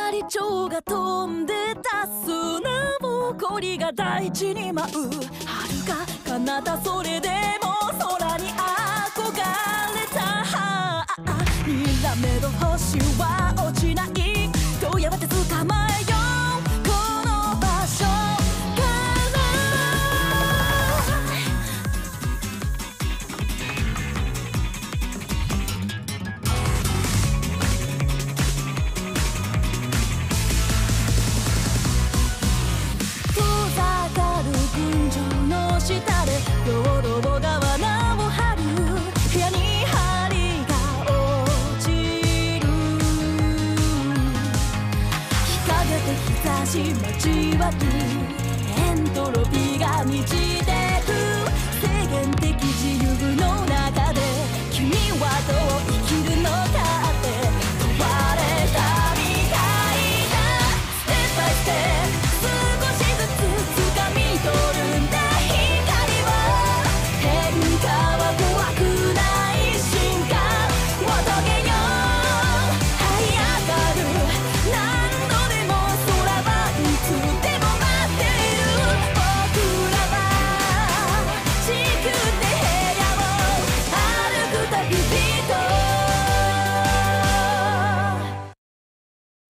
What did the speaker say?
り蝶が飛んでた砂ぼこりが大地に舞う。遥か彼方それでも空に憧れた。にらめる星は落ちない。問い合わせ捕まえようこの場所から遠ざかる群青の下で道路が罠を張る。部屋に針が落ちる。日陰で日差し交わる。エントロピーが満ちてく。制限的自由の中で君はどう